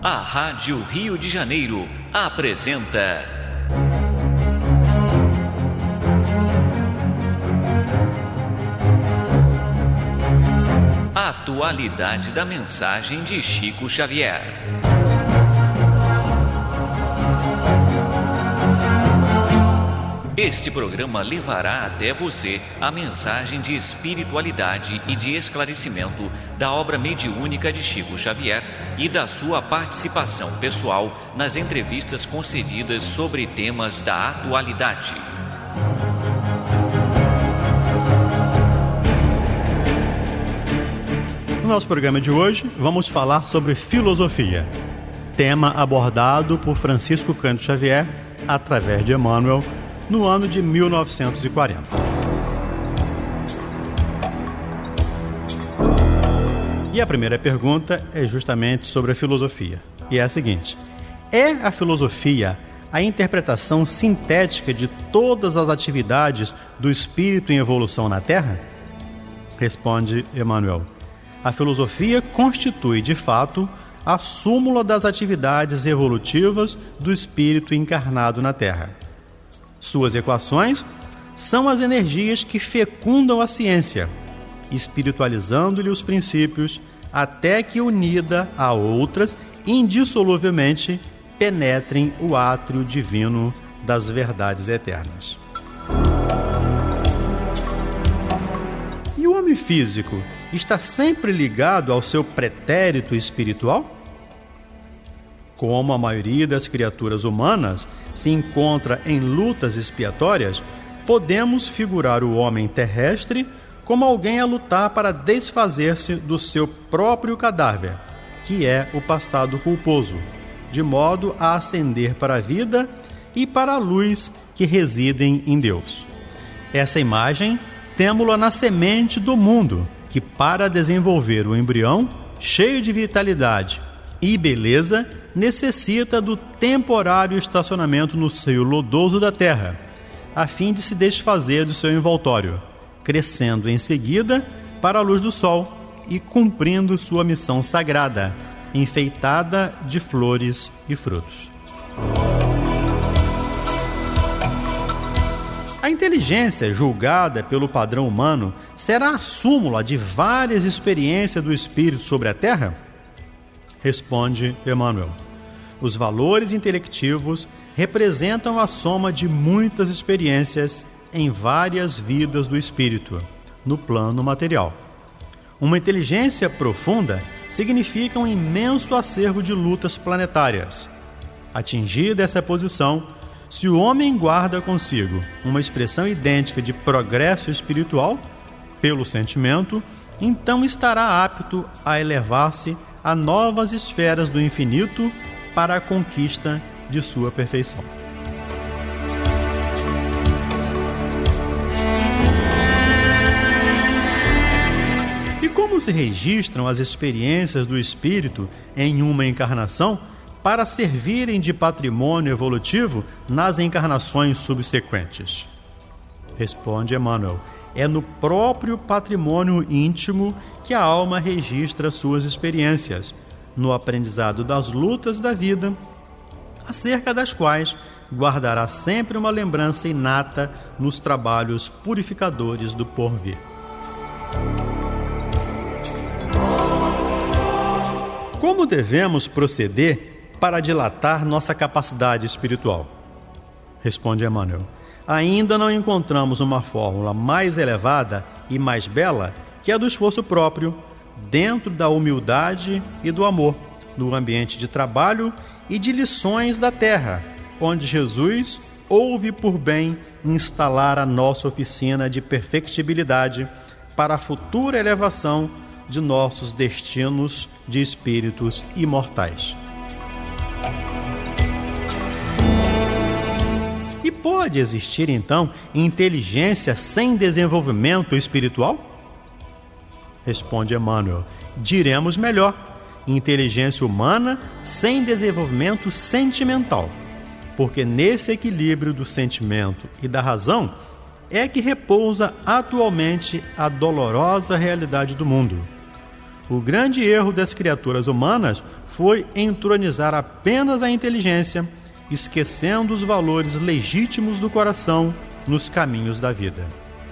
A Rádio Rio de Janeiro apresenta Atualidade da mensagem de Chico Xavier. Este programa levará até você a mensagem de espiritualidade e de esclarecimento da obra mediúnica de Chico Xavier e da sua participação pessoal nas entrevistas concedidas sobre temas da atualidade. No nosso programa de hoje, vamos falar sobre filosofia, tema abordado por Francisco Cândido Xavier através de Emmanuel no ano de 1940. E a primeira pergunta é justamente sobre a filosofia, e é a seguinte: é a filosofia a interpretação sintética de todas as atividades do espírito em evolução na Terra? Responde Emmanuel: a filosofia constitui, de fato, a súmula das atividades evolutivas do espírito encarnado na Terra. Suas equações são as energias que fecundam a ciência, espiritualizando-lhe os princípios, até que, unida a outras, indissoluvelmente penetrem o átrio divino das verdades eternas. E o homem físico está sempre ligado ao seu pretérito espiritual? Como a maioria das criaturas humanas se encontra em lutas expiatórias, podemos figurar o homem terrestre como alguém a lutar para desfazer-se do seu próprio cadáver, que é o passado culposo, de modo a ascender para a vida e para a luz que residem em Deus. Essa imagem temo-la na semente do mundo, que para desenvolver o embrião, cheio de vitalidade e beleza, necessita do temporário estacionamento no seio lodoso da terra, a fim de se desfazer do seu envoltório, crescendo em seguida para a luz do sol e cumprindo sua missão sagrada, enfeitada de flores e frutos. A inteligência, julgada pelo padrão humano, será a súmula de várias experiências do espírito sobre a Terra? Responde Emmanuel: os valores intelectivos representam a soma de muitas experiências em várias vidas do espírito, no plano material. Uma inteligência profunda significa um imenso acervo de lutas planetárias. Atingida essa posição, se o homem guarda consigo uma expressão idêntica de progresso espiritual, pelo sentimento, então estará apto a elevar-se a novas esferas do infinito para a conquista de sua perfeição. E como se registram as experiências do espírito em uma encarnação para servirem de patrimônio evolutivo nas encarnações subsequentes? Responde Emmanuel: é no próprio patrimônio íntimo que a alma registra suas experiências, no aprendizado das lutas da vida, acerca das quais guardará sempre uma lembrança inata nos trabalhos purificadores do porvir. Como devemos proceder para dilatar nossa capacidade espiritual? Responde Emmanuel: ainda não encontramos uma fórmula mais elevada e mais bela que a do esforço próprio, dentro da humildade e do amor, no ambiente de trabalho e de lições da terra, onde Jesus houve por bem instalar a nossa oficina de perfectibilidade para a futura elevação de nossos destinos de espíritos imortais. E pode existir, então, inteligência sem desenvolvimento espiritual? Responde Emmanuel: diremos melhor, inteligência humana sem desenvolvimento sentimental, porque nesse equilíbrio do sentimento e da razão é que repousa atualmente a dolorosa realidade do mundo. O grande erro das criaturas humanas foi entronizar apenas a inteligência, esquecendo os valores legítimos do coração nos caminhos da vida.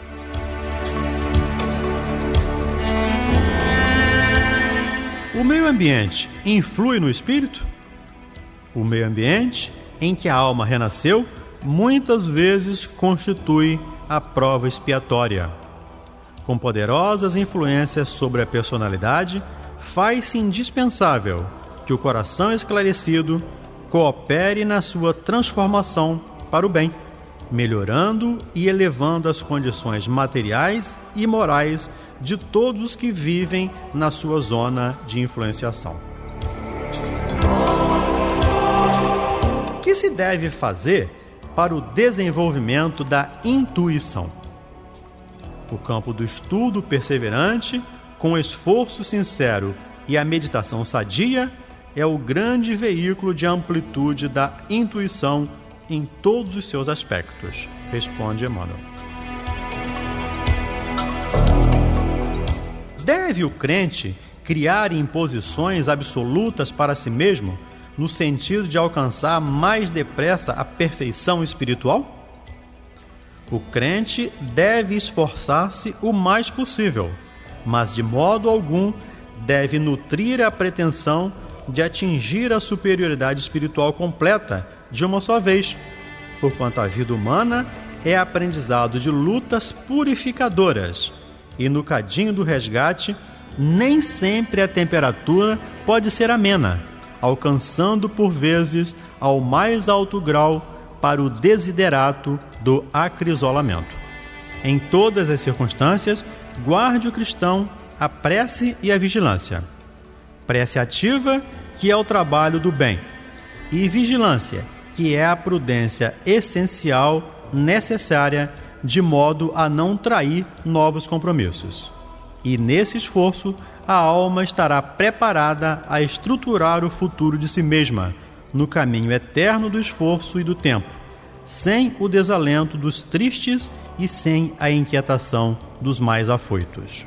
O meio ambiente influi no espírito? O meio ambiente em que a alma renasceu muitas vezes constitui a prova expiatória. Com poderosas influências sobre a personalidade, faz-se indispensável que o coração esclarecido coopere na sua transformação para o bem, melhorando e elevando as condições materiais e morais de todos os que vivem na sua zona de influenciação. O que se deve fazer para o desenvolvimento da intuição? O campo do estudo perseverante, com esforço sincero e a meditação sadia, é o grande veículo de amplitude da intuição em todos os seus aspectos, responde Emmanuel. Deve o crente criar imposições absolutas para si mesmo, no sentido de alcançar mais depressa a perfeição espiritual? O crente deve esforçar-se o mais possível, mas de modo algum deve nutrir a pretensão de atingir a superioridade espiritual completa de uma só vez, porquanto a vida humana é aprendizado de lutas purificadoras, e no cadinho do resgate nem sempre a temperatura pode ser amena, alcançando por vezes ao mais alto grau para o desiderato do acrisolamento. Em todas as circunstâncias, guarde o cristão a prece e a vigilância. Prece ativa, que é o trabalho do bem, e vigilância, que é a prudência essencial, necessária, de modo a não trair novos compromissos. E nesse esforço, a alma estará preparada a estruturar o futuro de si mesma, no caminho eterno do esforço e do tempo, sem o desalento dos tristes e sem a inquietação dos mais afoitos.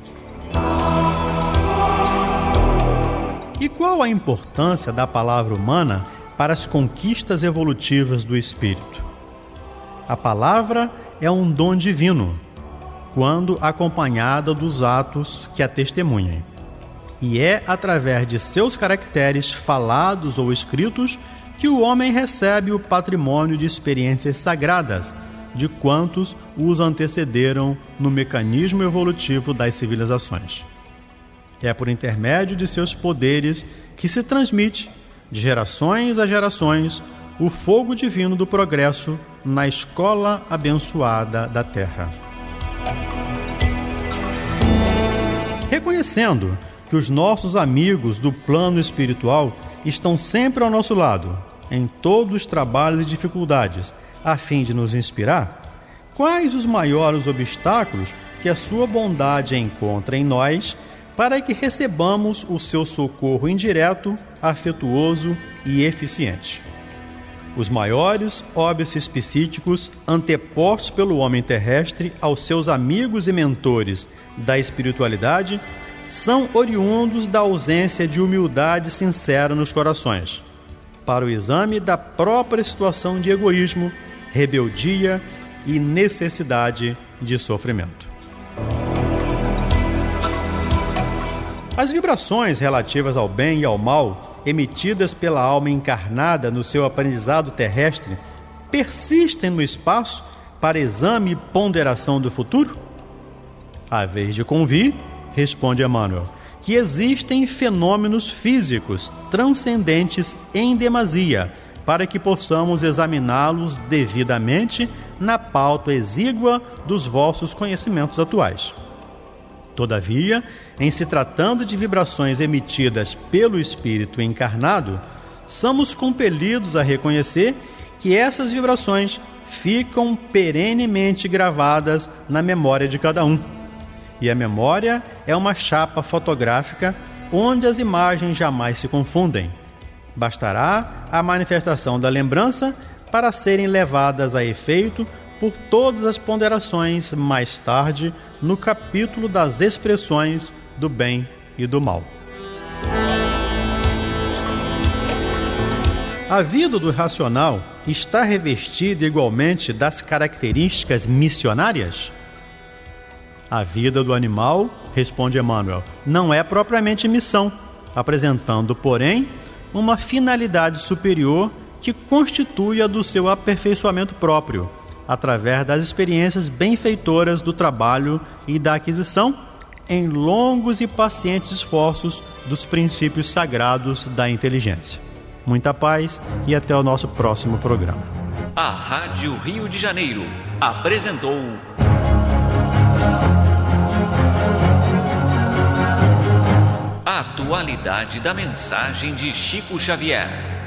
E qual a importância da palavra humana para as conquistas evolutivas do espírito? A palavra é um dom divino, quando acompanhada dos atos que a testemunhem. E é através de seus caracteres falados ou escritos que o homem recebe o patrimônio de experiências sagradas de quantos os antecederam no mecanismo evolutivo das civilizações. É por intermédio de seus poderes que se transmite, de gerações a gerações, o fogo divino do progresso na escola abençoada da Terra. Reconhecendo que os nossos amigos do plano espiritual estão sempre ao nosso lado, em todos os trabalhos e dificuldades, a fim de nos inspirar, quais os maiores obstáculos que a sua bondade encontra em nós para que recebamos o seu socorro indireto, afetuoso e eficiente? Os maiores óbices psíquicos antepostos pelo homem terrestre aos seus amigos e mentores da espiritualidade são oriundos da ausência de humildade sincera nos corações, para o exame da própria situação de egoísmo, rebeldia e necessidade de sofrimento. As vibrações relativas ao bem e ao mal, emitidas pela alma encarnada no seu aprendizado terrestre, persistem no espaço para exame e ponderação do futuro? À vez de convir, responde Emmanuel, que existem fenômenos físicos transcendentes em demasia para que possamos examiná-los devidamente na pauta exígua dos vossos conhecimentos atuais. Todavia, em se tratando de vibrações emitidas pelo espírito encarnado, somos compelidos a reconhecer que essas vibrações ficam perenemente gravadas na memória de cada um. E a memória é uma chapa fotográfica onde as imagens jamais se confundem. Bastará a manifestação da lembrança para serem levadas a efeito por todas as ponderações mais tarde no capítulo das expressões do bem e do mal. A vida do irracional está revestida igualmente das características missionárias? A vida do animal, responde Emmanuel, não é propriamente missão, apresentando, porém, uma finalidade superior que constitui a do seu aperfeiçoamento próprio, através das experiências benfeitoras do trabalho e da aquisição, em longos e pacientes esforços dos princípios sagrados da inteligência. Muita paz e até o nosso próximo programa. A Rádio Rio de Janeiro apresentou a atualidade da mensagem de Chico Xavier.